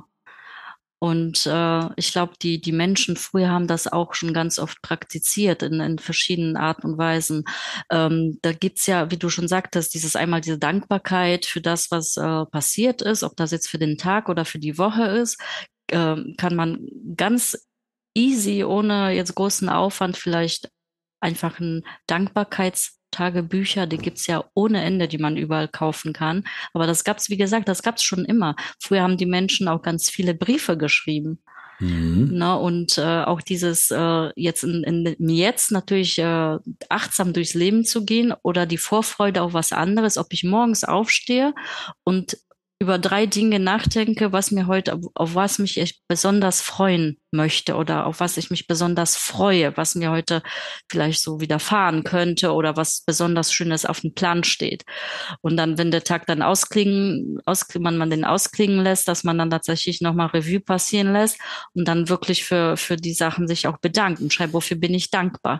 C: Und äh, ich glaube, die die Menschen früher haben das auch schon ganz oft praktiziert in, in verschiedenen Arten und Weisen. Ähm, da gibt's ja, wie du schon sagtest, dieses einmal diese Dankbarkeit für das, was äh, passiert ist, ob das jetzt für den Tag oder für die Woche ist, äh, kann man ganz easy, ohne jetzt großen Aufwand vielleicht einfach ein Dankbarkeits Tagebücher, die gibt's ja ohne Ende, die man überall kaufen kann. Aber das gab's, wie gesagt, das gab's schon immer. Früher haben die Menschen auch ganz viele Briefe geschrieben. Mhm. Na, und äh, auch dieses äh, jetzt in, in jetzt natürlich äh, achtsam durchs Leben zu gehen oder die Vorfreude auf was anderes, ob ich morgens aufstehe und über drei Dinge nachdenke, was mir heute, auf was mich ich besonders freuen möchte oder auf was ich mich besonders freue, was mir heute vielleicht so widerfahren könnte oder was besonders Schönes auf dem Plan steht. Und dann, wenn der Tag dann ausklingen, ausklingen, man, man den ausklingen lässt, dass man dann tatsächlich nochmal Revue passieren lässt und dann wirklich für, für die Sachen sich auch bedankt und schreibt, wofür bin ich dankbar.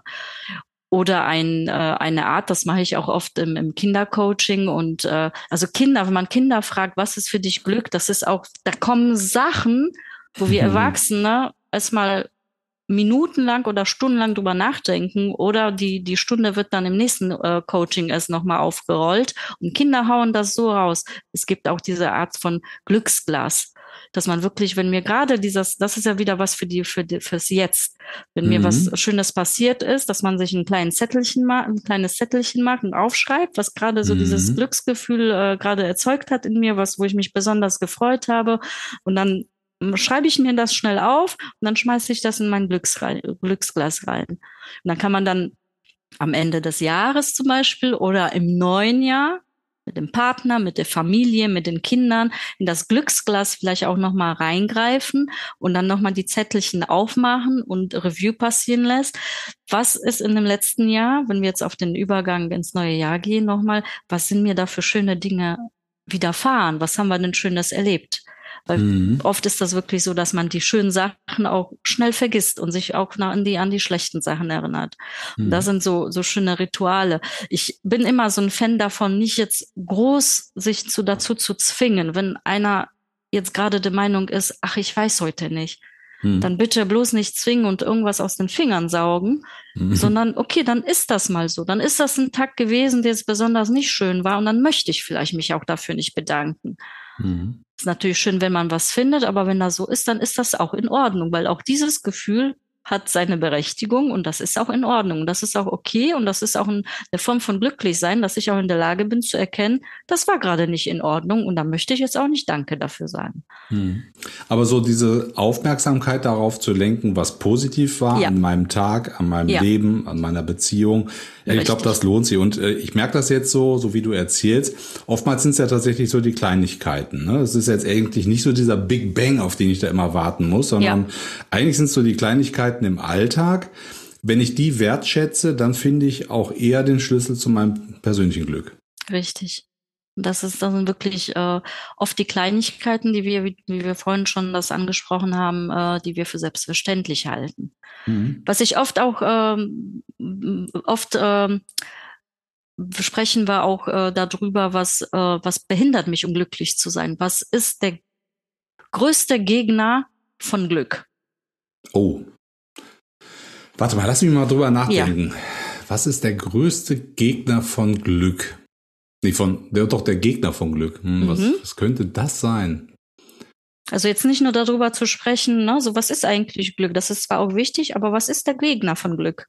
C: Oder ein, äh, eine Art, das mache ich auch oft im, im Kindercoaching und äh, also Kinder, wenn man Kinder fragt, was ist für dich Glück, das ist auch, da kommen Sachen, wo wir Erwachsene erstmal minutenlang oder stundenlang drüber nachdenken oder die die Stunde wird dann im nächsten äh, Coaching erst nochmal aufgerollt und Kinder hauen das so raus. Es gibt auch diese Art von Glücksglas, dass man wirklich, wenn mir gerade dieses, das ist ja wieder was für die, für die, fürs Jetzt, wenn mhm. mir was Schönes passiert ist, dass man sich ein kleines Zettelchen macht, ein kleines Zettelchen macht und aufschreibt, was gerade so mhm. dieses Glücksgefühl äh, gerade erzeugt hat in mir, was, wo ich mich besonders gefreut habe und dann schreibe ich mir das schnell auf und dann schmeiße ich das in mein Glücks rein, Glücksglas rein. Und dann kann man dann am Ende des Jahres zum Beispiel oder im neuen Jahr mit dem Partner, mit der Familie, mit den Kindern in das Glücksglas vielleicht auch nochmal reingreifen und dann nochmal die Zettelchen aufmachen und Revue passieren lässt. Was ist in dem letzten Jahr, wenn wir jetzt auf den Übergang ins neue Jahr gehen nochmal, was sind mir da für schöne Dinge widerfahren? Was haben wir denn Schönes erlebt? Weil mhm. oft ist das wirklich so, dass man die schönen Sachen auch schnell vergisst und sich auch an die, an die schlechten Sachen erinnert. Mhm. Und das sind so, so schöne Rituale. Ich bin immer so ein Fan davon, nicht jetzt groß sich zu, dazu zu zwingen. Wenn einer jetzt gerade der Meinung ist, ach, ich weiß heute nicht, hm. dann bitte bloß nicht zwingen und irgendwas aus den Fingern saugen, hm. sondern okay, dann ist das mal so. Dann ist das ein Tag gewesen, der jetzt besonders nicht schön war und dann möchte ich vielleicht mich auch dafür nicht bedanken. Hm. Ist natürlich schön, wenn man was findet, aber wenn das so ist, dann ist das auch in Ordnung, weil auch dieses Gefühl hat seine Berechtigung und das ist auch in Ordnung. Das ist auch okay und das ist auch eine Form von Glücklichsein, dass ich auch in der Lage bin zu erkennen, das war gerade nicht in Ordnung und da möchte ich jetzt auch nicht Danke dafür sagen.
B: Hm. Aber so diese Aufmerksamkeit darauf zu lenken, was positiv war ja. an meinem Tag, an meinem ja. Leben, an meiner Beziehung, ja, ich glaube, das lohnt sich. Und äh, ich merke das jetzt so, so wie du erzählst, oftmals sind es ja tatsächlich so die Kleinigkeiten. Ne? Es ist jetzt eigentlich nicht so dieser Big Bang, auf den ich da immer warten muss, sondern ja. eigentlich sind es so die Kleinigkeiten im Alltag. Wenn ich die wertschätze, dann finde ich auch eher den Schlüssel zu meinem persönlichen Glück.
C: Richtig. Das ist dann wirklich äh, oft die Kleinigkeiten, die wir, wie wir vorhin schon das angesprochen haben, äh, die wir für selbstverständlich halten. Mhm. Was ich oft auch, ähm, oft ähm, sprechen wir auch äh, darüber, was, äh, was behindert mich, um glücklich zu sein. Was ist der größte Gegner von Glück?
B: Oh. Warte mal, lass mich mal drüber nachdenken. Ja. Was ist der größte Gegner von Glück? Nee, von, der doch der Gegner von Glück. Hm, mhm. was, was könnte das sein?
C: Also jetzt nicht nur darüber zu sprechen, ne, so was ist eigentlich Glück? Das ist zwar auch wichtig, aber was ist der Gegner von Glück?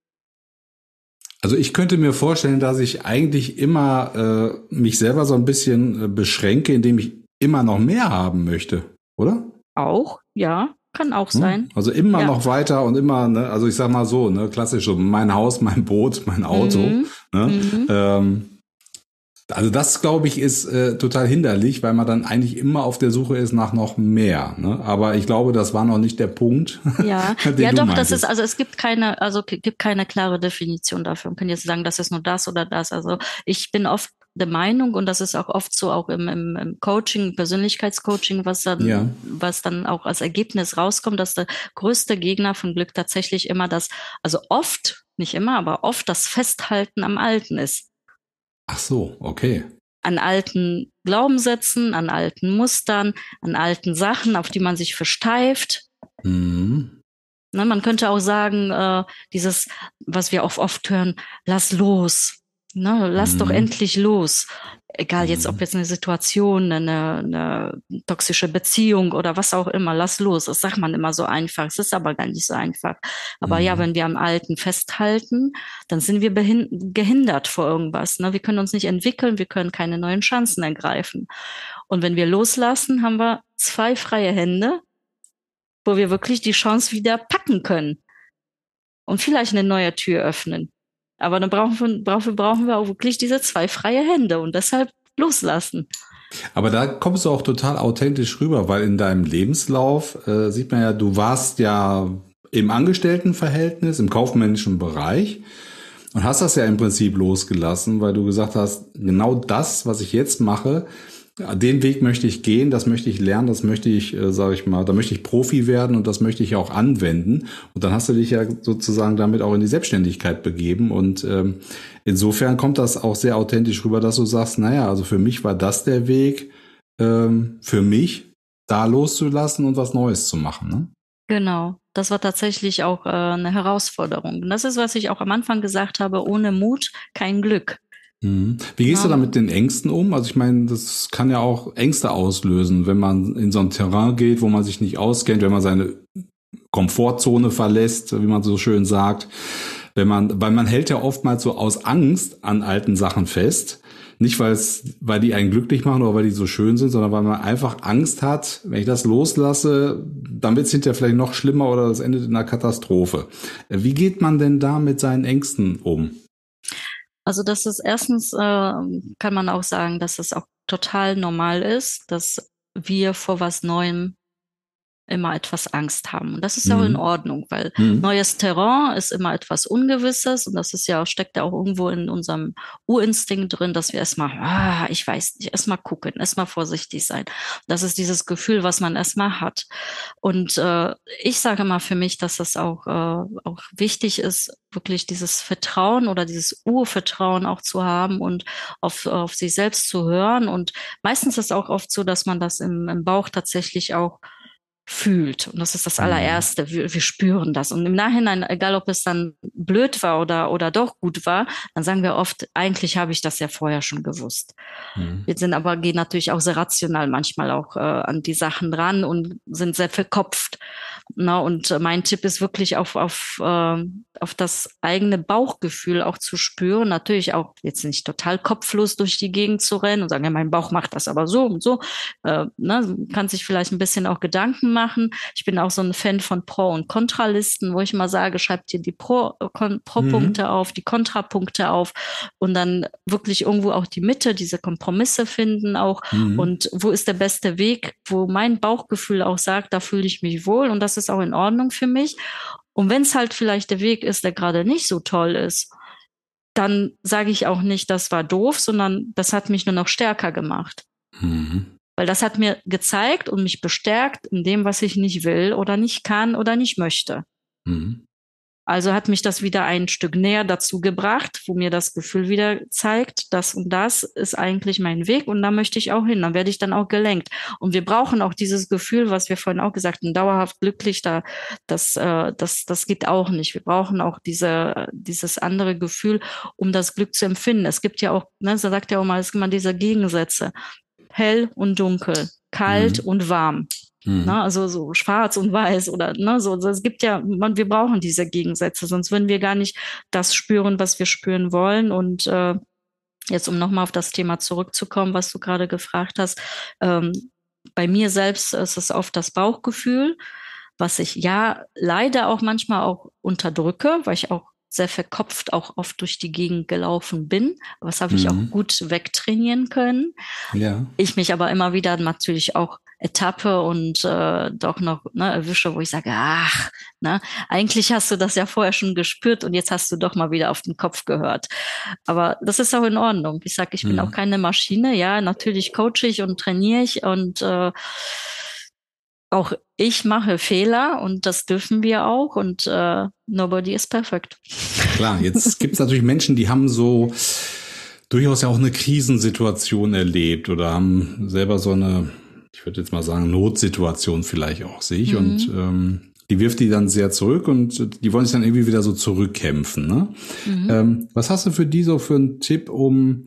B: Also ich könnte mir vorstellen, dass ich eigentlich immer äh, mich selber so ein bisschen äh, beschränke, indem ich immer noch mehr haben möchte, oder?
C: Auch, ja. Kann auch sein.
B: Also immer ja. noch weiter und immer, ne, also ich sag mal so, ne, klassisch so mein Haus, mein Boot, mein Auto. Mhm. Ne? Mhm. Ähm, also das, glaube ich, ist äh, total hinderlich, weil man dann eigentlich immer auf der Suche ist nach noch mehr. Ne? Aber ich glaube, das war noch nicht der Punkt.
C: Ja, den ja, du doch, meintest. Das ist, also es gibt keine, also gibt keine klare Definition dafür. Man kann jetzt sagen, das ist nur das oder das. Also ich bin oft der Meinung, und das ist auch oft so auch im, im, im Coaching, Persönlichkeitscoaching, was dann, ja. was dann auch als Ergebnis rauskommt, dass der größte Gegner von Glück tatsächlich immer das, also oft, nicht immer, aber oft das Festhalten am Alten ist.
B: Ach so, okay.
C: An alten Glaubenssätzen, an alten Mustern, an alten Sachen, auf die man sich versteift. Mhm. Ne, man könnte auch sagen, äh, dieses, was wir auch oft hören, lass los. Ne, lass mhm. doch endlich los. Egal jetzt, ob jetzt eine Situation, eine, eine toxische Beziehung oder was auch immer, lass los. Das sagt man immer so einfach. Es ist aber gar nicht so einfach. Aber mhm. ja, wenn wir am Alten festhalten, dann sind wir behin- gehindert vor irgendwas. Ne? Wir können uns nicht entwickeln, wir können keine neuen Chancen ergreifen. Und wenn wir loslassen, haben wir zwei freie Hände, wo wir wirklich die Chance wieder packen können und vielleicht eine neue Tür öffnen. Aber dann brauchen wir, brauchen, brauchen wir auch wirklich diese zwei freie Hände und deshalb loslassen.
B: Aber da kommst du auch total authentisch rüber, weil in deinem Lebenslauf äh, sieht man ja, du warst ja im Angestelltenverhältnis, im kaufmännischen Bereich und hast das ja im Prinzip losgelassen, weil du gesagt hast, genau das, was ich jetzt mache, den Weg möchte ich gehen, das möchte ich lernen, das möchte ich, äh, sage ich mal, da möchte ich Profi werden und das möchte ich auch anwenden. Und dann hast du dich ja sozusagen damit auch in die Selbstständigkeit begeben. Und ähm, insofern kommt das auch sehr authentisch rüber, dass du sagst, naja, also für mich war das der Weg, ähm, für mich da loszulassen und was Neues zu machen. Ne?
C: Genau, das war tatsächlich auch äh, eine Herausforderung. Und das ist, was ich auch am Anfang gesagt habe, ohne Mut kein Glück.
B: Wie gehst ja. du da mit den Ängsten um? Also ich meine, das kann ja auch Ängste auslösen, wenn man in so ein Terrain geht, wo man sich nicht auskennt, wenn man seine Komfortzone verlässt, wie man so schön sagt. Wenn man, weil man hält ja oftmals so aus Angst an alten Sachen fest. Nicht, weil es, weil die einen glücklich machen oder weil die so schön sind, sondern weil man einfach Angst hat, wenn ich das loslasse, dann wird es hinterher vielleicht noch schlimmer oder das endet in einer Katastrophe. Wie geht man denn da mit seinen Ängsten um?
C: Also das ist erstens, äh, kann man auch sagen, dass es auch total normal ist, dass wir vor was Neuem immer etwas Angst haben. Und das ist ja
B: Mhm.
C: auch in Ordnung, weil
B: Mhm.
C: neues Terrain ist immer etwas Ungewisses und das ist ja, steckt ja auch irgendwo in unserem Urinstinkt drin, dass wir erstmal, ah, ich weiß nicht, erstmal gucken, erstmal vorsichtig sein. Das ist dieses Gefühl, was man erstmal hat. Und äh, ich sage mal für mich, dass das auch, äh, auch wichtig ist, wirklich dieses Vertrauen oder dieses Urvertrauen auch zu haben und auf, auf sich selbst zu hören. Und meistens ist es auch oft so, dass man das im, im Bauch tatsächlich auch fühlt. Und das ist das allererste. Wir, wir spüren das. Und im Nachhinein, egal ob es dann blöd war oder, oder doch gut war, dann sagen wir oft, eigentlich habe ich das ja vorher schon gewusst. Mhm. Wir sind aber, gehen natürlich auch sehr rational manchmal auch äh, an die Sachen ran und sind sehr verkopft. Na, und äh, mein Tipp ist wirklich auf, auf, äh, auf das eigene Bauchgefühl auch zu spüren. Natürlich auch jetzt nicht total kopflos durch die Gegend zu rennen und sagen, ja, mein Bauch macht das aber so und so. Äh, ne, kann sich vielleicht ein bisschen auch Gedanken machen. Ich bin auch so ein Fan von Pro- und Kontralisten, wo ich mal sage, schreibt dir die Pro, Kon, Pro-Punkte mhm. auf, die Kontrapunkte auf und dann wirklich irgendwo auch die Mitte, diese Kompromisse finden auch. Mhm. Und wo ist der beste Weg, wo mein Bauchgefühl auch sagt, da fühle ich mich wohl und das ist auch in Ordnung für mich. Und wenn es halt vielleicht der Weg ist, der gerade nicht so toll ist, dann sage ich auch nicht, das war doof, sondern das hat mich nur noch stärker gemacht. Mhm. Weil das hat mir gezeigt und mich bestärkt in dem, was ich nicht will oder nicht kann oder nicht möchte. Mhm. Also hat mich das wieder ein Stück näher dazu gebracht, wo mir das Gefühl wieder zeigt, das und das ist eigentlich mein Weg und da möchte ich auch hin. Dann werde ich dann auch gelenkt. Und wir brauchen auch dieses Gefühl, was wir vorhin auch gesagt haben, dauerhaft glücklich, da, das, äh, das, das geht auch nicht. Wir brauchen auch diese, dieses andere Gefühl, um das Glück zu empfinden. Es gibt ja auch, ne, so sagt ja auch mal, es gibt immer diese Gegensätze. Hell und dunkel, kalt mhm. und warm. Mhm. Na, also so schwarz und weiß oder ne, so. Es gibt ja, man, wir brauchen diese Gegensätze, sonst würden wir gar nicht das spüren, was wir spüren wollen. Und äh, jetzt, um nochmal auf das Thema zurückzukommen, was du gerade gefragt hast, ähm, bei mir selbst ist es oft das Bauchgefühl, was ich ja leider auch manchmal auch unterdrücke, weil ich auch sehr verkopft auch oft durch die Gegend gelaufen bin. Aber das habe ich mhm. auch gut wegtrainieren können. Ja. Ich mich aber immer wieder natürlich auch ertappe und äh, doch noch ne, erwische, wo ich sage, ach, ne, eigentlich hast du das ja vorher schon gespürt und jetzt hast du doch mal wieder auf den Kopf gehört. Aber das ist auch in Ordnung. Ich sage, ich mhm. bin auch keine Maschine. Ja, natürlich coache ich und trainiere ich und äh, auch ich mache Fehler und das dürfen wir auch und äh, nobody is perfect.
B: Klar, jetzt gibt es natürlich Menschen, die haben so durchaus ja auch eine Krisensituation erlebt oder haben selber so eine, ich würde jetzt mal sagen, Notsituation vielleicht auch sich mhm. und ähm, die wirft die dann sehr zurück und die wollen sich dann irgendwie wieder so zurückkämpfen. Ne? Mhm. Ähm, was hast du für die so für einen Tipp, um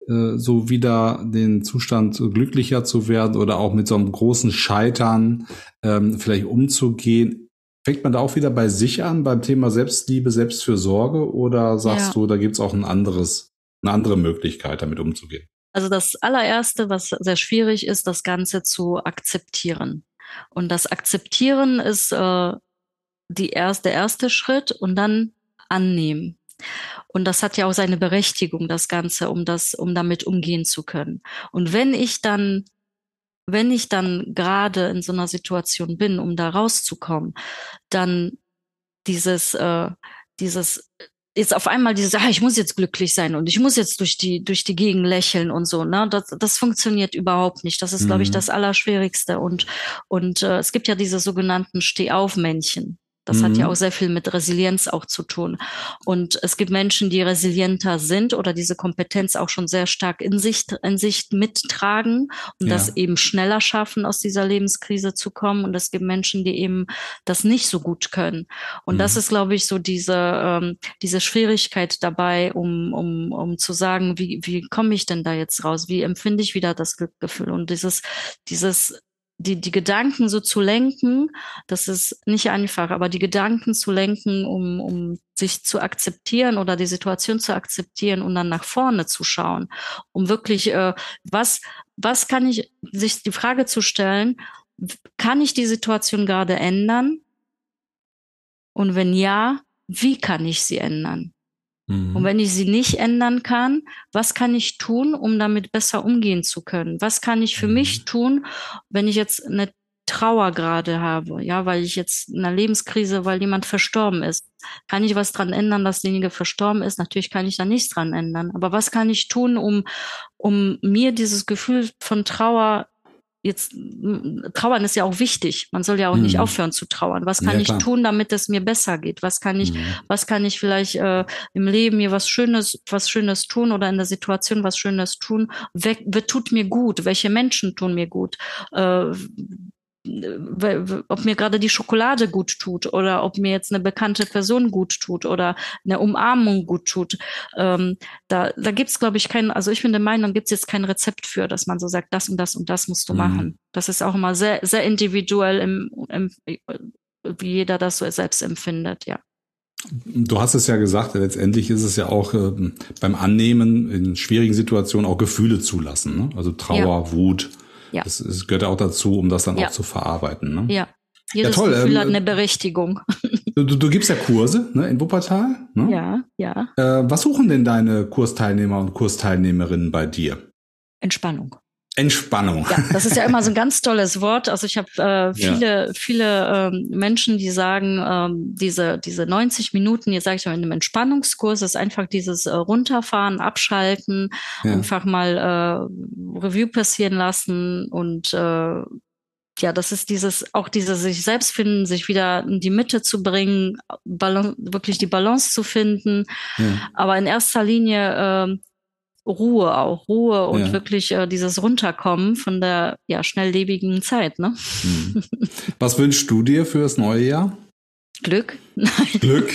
B: so wieder den Zustand glücklicher zu werden oder auch mit so einem großen Scheitern ähm, vielleicht umzugehen? Fängt man da auch wieder bei sich an, beim Thema Selbstliebe, Selbstfürsorge oder sagst ja. du, da gibt's auch ein anderes, eine andere Möglichkeit, damit umzugehen?
C: Also das allererste, was sehr schwierig ist, das Ganze zu akzeptieren. Und das Akzeptieren ist äh, die erste, der erste Schritt und dann annehmen. Und das hat ja auch seine Berechtigung, das Ganze, um das, um damit umgehen zu können. Und wenn ich dann, wenn ich dann gerade in so einer Situation bin, um da rauszukommen, dann dieses, äh, dieses, jetzt auf einmal dieses, ah, ich muss jetzt glücklich sein und ich muss jetzt durch die, durch die Gegend lächeln und so, ne, das, das funktioniert überhaupt nicht. Das ist, mhm. glaube ich, das Allerschwierigste. Und, und äh, es gibt ja diese sogenannten Steh-auf-Männchen. Das mhm. hat ja auch sehr viel mit Resilienz auch zu tun. Und es gibt Menschen, die resilienter sind oder diese Kompetenz auch schon sehr stark in sich, in sich mittragen und ja. das eben schneller schaffen, aus dieser Lebenskrise zu kommen. Und es gibt Menschen, die eben das nicht so gut können. Und mhm. das ist, glaube ich, so diese, ähm, diese Schwierigkeit dabei, um, um, um zu sagen, wie, wie komme ich denn da jetzt raus? Wie empfinde ich wieder das Glücksgefühl? Und dieses, dieses, die, die Gedanken so zu lenken, das ist nicht einfach, aber die Gedanken zu lenken, um, um sich zu akzeptieren oder die Situation zu akzeptieren und dann nach vorne zu schauen, um wirklich, äh, was, was kann ich, sich die Frage zu stellen, kann ich die Situation gerade ändern? Und wenn ja, wie kann ich sie ändern? Und wenn ich sie nicht ändern kann, was kann ich tun, um damit besser umgehen zu können? Was kann ich für mhm. mich tun, wenn ich jetzt eine Trauer gerade habe, ja, weil ich jetzt in einer Lebenskrise, weil jemand verstorben ist. Kann ich was dran ändern, dass derjenige verstorben ist? Natürlich kann ich da nichts dran ändern. Aber was kann ich tun, um, um mir dieses Gefühl von Trauer jetzt, trauern ist ja auch wichtig. Man soll ja auch mhm. nicht aufhören zu trauern. Was kann ja, ich klar. tun, damit es mir besser geht? Was kann ich, mhm. was kann ich vielleicht äh, im Leben mir was Schönes, was Schönes tun oder in der Situation was Schönes tun? Wer, wer tut mir gut? Welche Menschen tun mir gut? Äh, ob mir gerade die Schokolade gut tut oder ob mir jetzt eine bekannte Person gut tut oder eine Umarmung gut tut. Ähm, da da gibt es, glaube ich, kein, also ich bin der Meinung, gibt es jetzt kein Rezept für, dass man so sagt, das und das und das musst du mhm. machen. Das ist auch immer sehr, sehr individuell, im, im, wie jeder das so selbst empfindet, ja.
B: Du hast es ja gesagt, letztendlich ist es ja auch äh, beim Annehmen in schwierigen Situationen auch Gefühle zulassen, ne? Also Trauer, ja. Wut. Ja. Das, das gehört auch dazu, um das dann ja. auch zu verarbeiten. Ne?
C: Ja, jedes ja, toll. Gefühl ähm, hat eine Berechtigung.
B: Du, du, du gibst ja Kurse, ne, in Wuppertal. Ne?
C: Ja, ja.
B: Äh, was suchen denn deine Kursteilnehmer und Kursteilnehmerinnen bei dir?
C: Entspannung.
B: Entspannung.
C: Ja, das ist ja immer so ein ganz tolles Wort. Also ich habe äh, viele, ja. viele ähm, Menschen, die sagen, ähm, diese diese neunzig Minuten, jetzt sage ich mal in einem Entspannungskurs, ist einfach dieses äh, Runterfahren, Abschalten, ja. einfach mal äh, Revue passieren lassen und äh, ja, das ist dieses auch dieses sich selbst finden, sich wieder in die Mitte zu bringen, Balance, wirklich die Balance zu finden, ja. aber in erster Linie äh, Ruhe auch, Ruhe und ja. wirklich äh, dieses Runterkommen von der ja schnelllebigen Zeit, ne?
B: Mhm. Was wünschst du dir für das neue Jahr?
C: Glück.
B: Glück.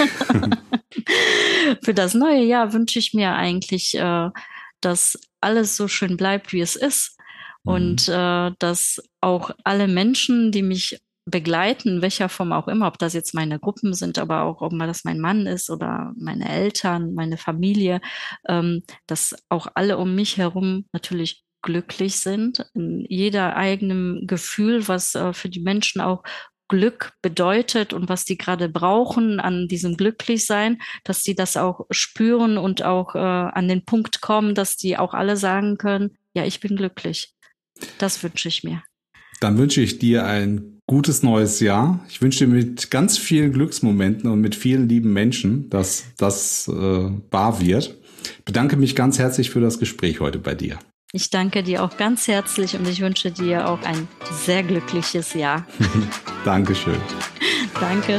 C: Für das neue Jahr wünsche ich mir eigentlich, äh, dass alles so schön bleibt, wie es ist mhm. und äh, dass auch alle Menschen, die mich begleiten, in welcher Form auch immer, ob das jetzt meine Gruppen sind, aber auch ob das mein Mann ist oder meine Eltern, meine Familie, ähm, dass auch alle um mich herum natürlich glücklich sind, in jeder eigenen Gefühl, was äh, für die Menschen auch Glück bedeutet und was die gerade brauchen an diesem Glücklichsein, dass die das auch spüren und auch äh, an den Punkt kommen, dass die auch alle sagen können, ja, ich bin glücklich. Das wünsche ich mir.
B: Dann wünsche ich dir ein gutes neues Jahr. Ich wünsche dir mit ganz vielen Glücksmomenten und mit vielen lieben Menschen, dass das äh, wahr wird. Ich bedanke mich ganz herzlich für das Gespräch heute bei dir.
C: Ich danke dir auch ganz herzlich und ich wünsche dir auch ein sehr glückliches Jahr.
B: Dankeschön.
C: Danke.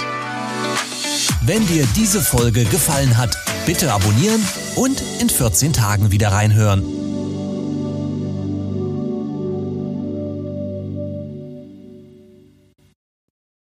A: Wenn dir diese Folge gefallen hat, bitte abonnieren und in vierzehn Tagen wieder reinhören.